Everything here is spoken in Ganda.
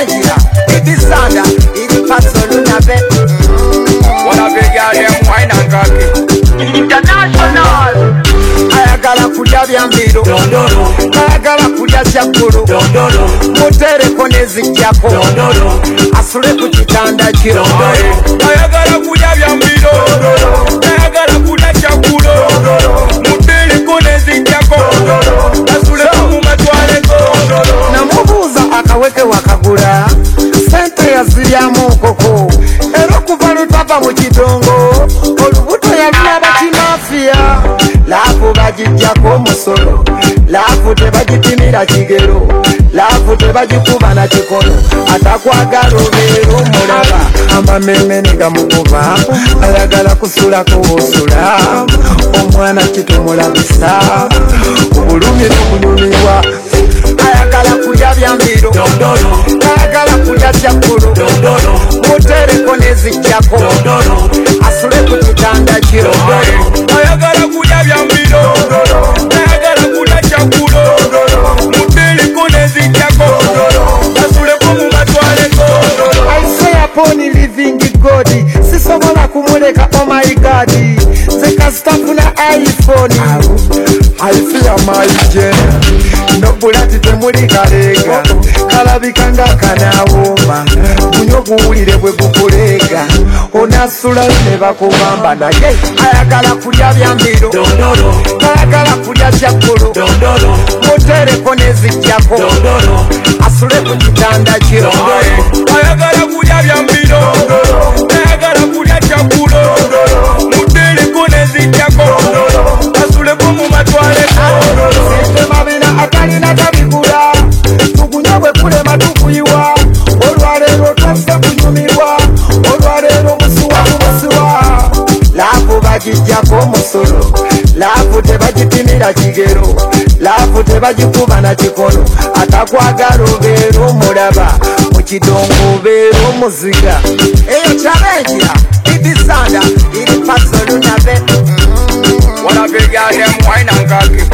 Chavengia, Ibisanda, Idipasolunave. What a big girl, them wine and cocky. International. Ayagala kulya byambiro, ayagala kulya kyakulu, mutereko nezijjako, asule ku kitanda kye. Ayagala kulya byambiro, ayagala kulya kyakulu, mutereko nezijjako, asule ku matwaleko. Namubuuza akaweke wakagula, sente yaziryamu nkoko, era okuva lutava mu kidongo, olubuto yalulaba kimafiya. Laavu bagijjako omusolo, laavu tebagipimira kigero, laavu tebagikuba na kikono, atakwagala obeera omulaba. Amameme ne gamukuba, ayagala kusulako wosula, omwana kitumulabisa, obulumi n'okunyumirwa. Ayagala kulya byambiro, ayagala kulya kyakulu, mutereko nezijjako, asule ku kitanda kye. Ayagala kulya byambiro, ayagala kulya kyakulu, mutereko nezijjako, asuleko mu matwaleko. I say upon living God, sisobola kumuleka, oh my God. Nze kasitafuna iPhone, I fear my gen. No bulati temuli kalega, kalabika nga kanawooma, munyo guwulire bwe gukuleega, onasula ne bakugamba naye ayagala kulya byambiro, ayagala kulya kyakulu, mutereko nezijjako, asule ku kitanda kye. Ayagala kulya byambiro, ayagala kulya kyakulu, mutereko nezijjako, asuleko mu matwaleko. Sente mabina akalina tabigula, tugunya bwe kulema tukuyiwa, olwaleero twaffe kunyumirwa, olwaleero musuwa kumusiwa. Laavu bagijjako omusolo, laavu tebagipimira kigero, laavu tebagikuba na kikono, atakwagala obeera omulaba, mu kidongo obeera omuziga. Eyo Chavengia, Ibisanda, Idipasolunave. What a big girl, them wine and cocky.